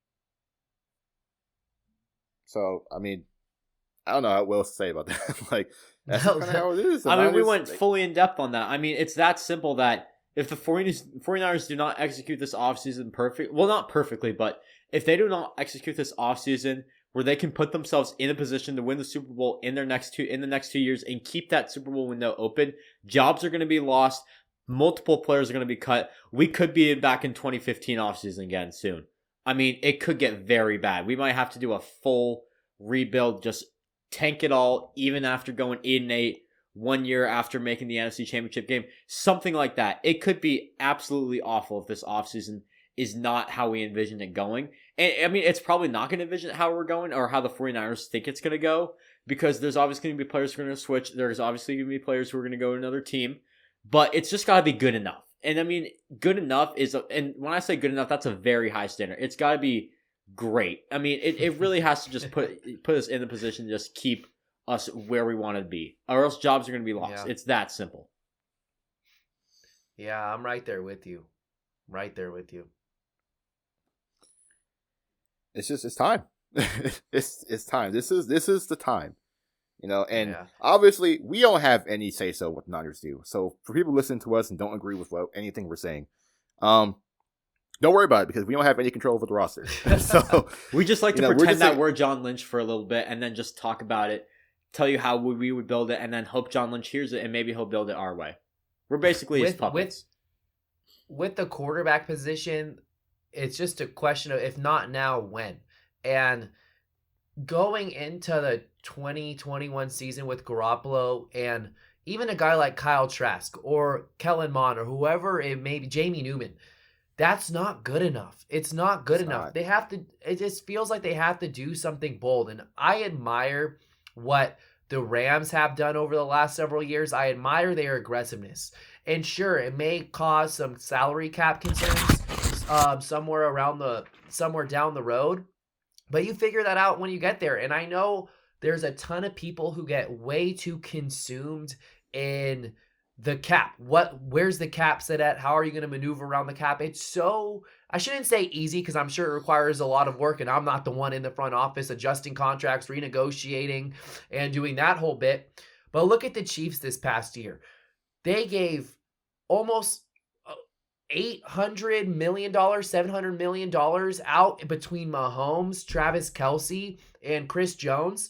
So, I mean, I don't know what else to say about that. Like, that's kind of how it is. We went fully in depth on that. I mean, it's that simple that if the 49ers do not execute this offseason not perfectly, but if they do not execute this offseason where they can put themselves in a position to win the Super Bowl in the next 2 years and keep that Super Bowl window open, jobs are going to be lost. Multiple players are going to be cut. We could be back in 2015 offseason again soon. I mean, it could get very bad. We might have to do a full rebuild, just tank it all, even after going 8-8, 1 year after making the NFC Championship game. Something like that. It could be absolutely awful if this offseason is not how we envision it going. And I mean, it's probably not going to envision how we're going or how the 49ers think it's going to go, because there's obviously going to be players who are going to switch. There's obviously going to be players who are going to go to another team. But it's just got to be good enough. And I mean, good enough and when I say good enough, that's a very high standard. It's got to be great. I mean, it really has to just put us in the position to just keep us where we want to be, or else jobs are going to be lost. Yeah. It's that simple. Yeah, I'm right there with you. Right there with you. It's time. it's time. This is the time. Obviously we don't have any say so what the Niners do. So for people listening to us and don't agree with anything we're saying, don't worry about it, because we don't have any control over the roster. So we just like to pretend that we're John Lynch for a little bit and then just talk about it, tell you how we would build it, and then hope John Lynch hears it and maybe he'll build it our way. We're basically his puppets. With the quarterback position, it's just a question of if not now, when. And going into the 2021 season with Garoppolo and even a guy like Kyle Trask or Kellen Mond or whoever it may be, Jamie Newman, that's not good enough. It's not good enough. They have to, it just feels like they have to do something bold. And I admire what the Rams have done over the last several years. I admire their aggressiveness. And sure, it may cause some salary cap concerns somewhere down the road, but you figure that out when you get there. And I know there's a ton of people who get way too consumed in the cap. Where's the cap set at? How are you going to maneuver around the cap? It's so, I shouldn't say easy because I'm sure it requires a lot of work, and I'm not the one in the front office adjusting contracts, renegotiating, and doing that whole bit. But look at the Chiefs this past year. They gave almost $800 million, $700 million out between Mahomes, Travis Kelce, and Chris Jones.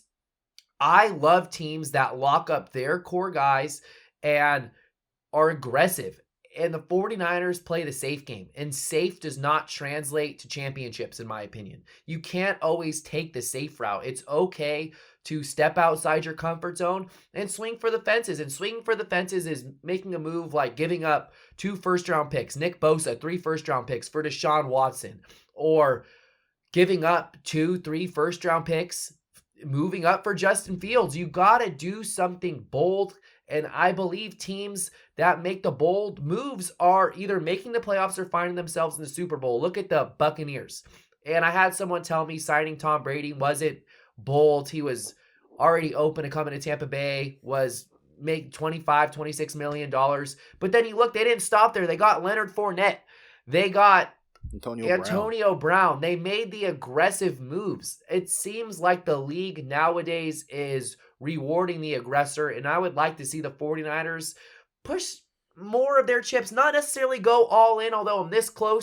I love teams that lock up their core guys and are aggressive. And the 49ers play the safe game. And safe does not translate to championships, in my opinion. You can't always take the safe route. It's okay to step outside your comfort zone and swing for the fences. And swinging for the fences is making a move like giving up 2 first-round picks, Nick Bosa, 3 first-round picks for Deshaun Watson, or giving up 2, 3 first-round picks, moving up for Justin Fields. You got to do something bold. And I believe teams that make the bold moves are either making the playoffs or finding themselves in the Super Bowl. Look at the Buccaneers. And I had someone tell me signing Tom Brady wasn't bold. He was already open to coming to Tampa Bay, was make $25, $26 million. But then you look, they didn't stop there. They got Leonard Fournette. They got Antonio Brown. They made the aggressive moves. It seems like the league nowadays is rewarding the aggressor, and I would like to see the 49ers push more of their chips, not necessarily go all in, although I'm this close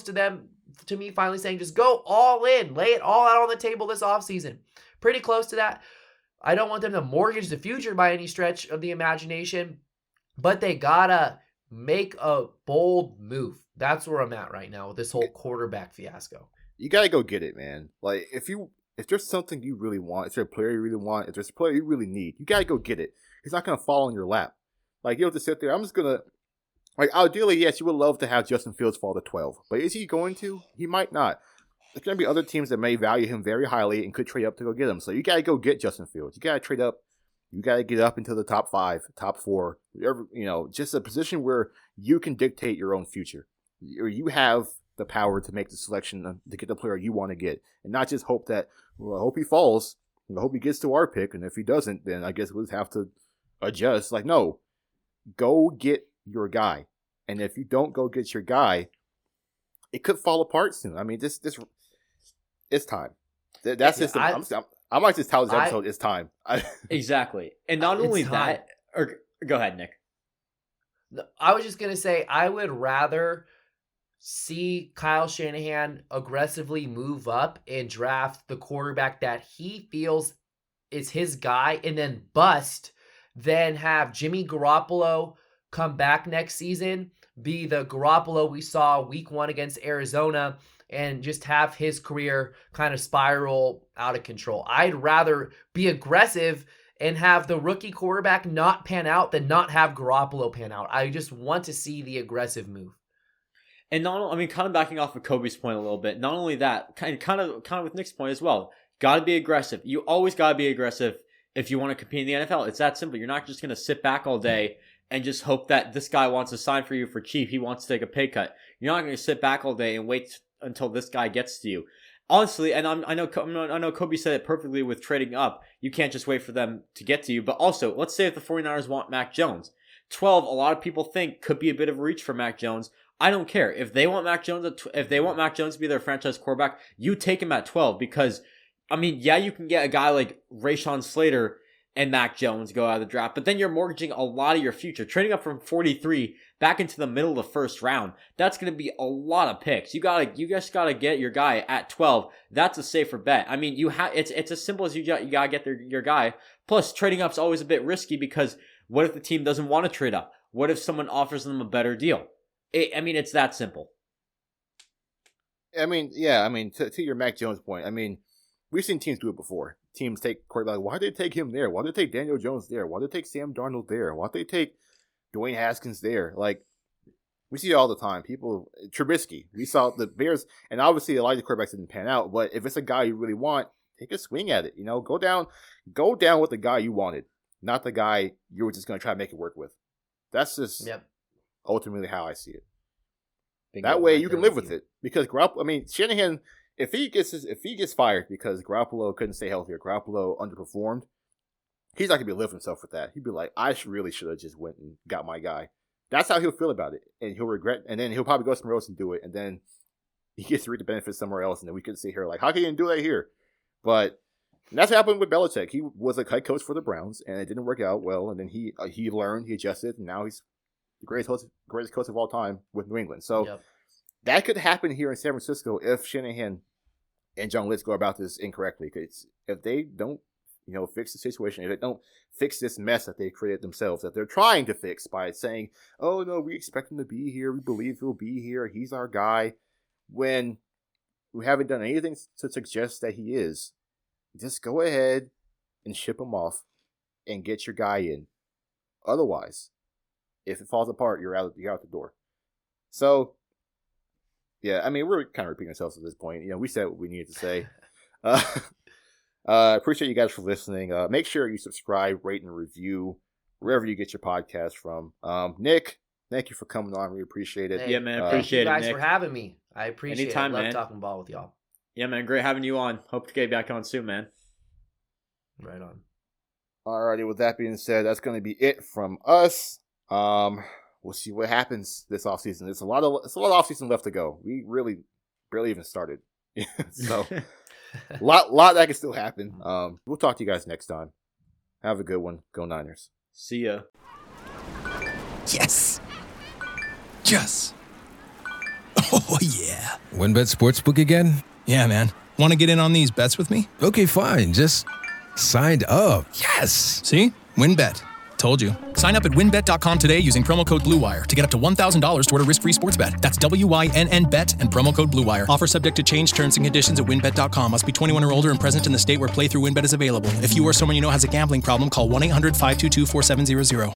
to me finally saying just go all in, lay it all out on the table this offseason. Pretty close to that. I don't want them to mortgage the future by any stretch of the imagination, but they gotta make a bold move. That's where I'm at right now with this whole quarterback fiasco. You gotta go get it, man. Like, if there's something you really want, if there's a player you really want, if there's a player you really need, you gotta go get it. He's not gonna fall in your lap. Like, you don't have to sit there. I'm just gonna, like, ideally, yes, you would love to have Justin Fields fall to 12, but is he going to? He might not. There's gonna be other teams that may value him very highly and could trade up to go get him. So you gotta go get Justin Fields. You gotta trade up. You gotta get up into the top 5, top 4, whatever, just a position where you can dictate your own future. Or you have the power to make the selection to get the player you want to get, and not just hope that, well, I hope he falls, I hope he gets to our pick, and if he doesn't, then I guess we'll just have to adjust. Like, no, go get your guy, and if you don't go get your guy, it could fall apart soon. I mean, this it's time. That's just. I might just tell this episode it's time. Exactly, and not only that, or go ahead, Nick. I was just gonna say I would rather see Kyle Shanahan aggressively move up and draft the quarterback that he feels is his guy and then bust than have Jimmy Garoppolo come back next season, be the Garoppolo we saw week 1 against Arizona, and just have his career kind of spiral out of control. I'd rather be aggressive and have the rookie quarterback not pan out than not have Garoppolo pan out. I just want to see the aggressive move. And kind of backing off of Kobe's point a little bit. Not only that, kind of with Nick's point as well. Got to be aggressive. You always got to be aggressive if you want to compete in the NFL. It's that simple. You're not just going to sit back all day and just hope that this guy wants to sign for you for cheap. He wants to take a pay cut. You're not going to sit back all day and wait until this guy gets to you. Honestly, and I know Kobe said it perfectly with trading up. You can't just wait for them to get to you. But also, let's say if the 49ers want Mac Jones. 12, a lot of people think could be a bit of a reach for Mac Jones. I don't care. If they want Mac Jones to be their franchise quarterback, you take him at 12 because, you can get a guy like Rashawn Slater and Mac Jones go out of the draft, but then you're mortgaging a lot of your future. Trading up from 43 back into the middle of the first round, that's going to be a lot of picks. You just gotta get your guy at 12. That's a safer bet. It's as simple as you gotta get your guy. Plus, trading up's always a bit risky because what if the team doesn't want to trade up? What if someone offers them a better deal? It's that simple. To your Mac Jones point, we've seen teams do it before. Teams take quarterback. Why did they take him there? Why did they take Daniel Jones there? Why did they take Sam Darnold there? Why did they take Dwayne Haskins there? Like, we see it all the time. Trubisky. We saw the Bears, and obviously a lot of the quarterbacks didn't pan out, but if it's a guy you really want, take a swing at it. Go down with the guy you wanted, not the guy you were just going to try to make it work with. That's just ultimately how I see it. That way you can live with it. Because Shanahan, if he gets fired because Garoppolo couldn't stay healthy or Garoppolo underperformed, he's not gonna be able to live himself with that. He'd be like, I really should have just went and got my guy. that's how he'll feel about it, and he'll regret, and then he'll probably go somewhere else and do it, and then he gets to reap the benefits somewhere else, and then we can sit here like, how can you do that here? But that's what happened with Belichick. He was a head coach for the Browns, and it didn't work out well, and then he learned, he adjusted, and now he's the greatest coach of all time with New England. So that could happen here in San Francisco if Shanahan and John Lynch go about this incorrectly. Because if they don't, fix the situation, if they don't fix this mess that they created themselves, that they're trying to fix by saying, oh, no, we expect him to be here. We believe he'll be here. He's our guy. When we haven't done anything to suggest that he is, just go ahead and ship him off and get your guy in. Otherwise, if it falls apart, you're out the door. So, yeah, I mean, we're kind of repeating ourselves at this point. We said what we needed to say. Appreciate you guys for listening. Make sure you subscribe, rate, and review wherever you get your podcast from. Nick, thank you for coming on. We appreciate it. Hey, yeah, man, appreciate it, Thank you guys Nick. for having me. I appreciate Anytime, it. I love man. talking ball with y'all. Yeah, man, great having you on. Hope to get you back on soon, man. Right on. Alrighty, with that being said, that's going to be it from us. We'll see what happens this offseason. There's a lot of offseason left to go. We really barely even started. So, lot that can still happen. We'll talk to you guys next time. Have a good one. Go Niners. See ya. Yes. Yes. Oh, yeah. WinBet Sportsbook again? Yeah, man. Want to get in on these bets with me? Okay, fine. Just signed up. Yes. See? WinBet. Told you. Sign up at winbet.com today using promo code BlueWire to get up to $1,000 toward a risk-free sports bet. That's WYNN bet and promo code BlueWire. Offer subject to change. Terms and conditions at winbet.com. Must be 21 or older and present in the state where playthrough WinBet is available. If you or someone you know has a gambling problem, call 1-800-522-4700.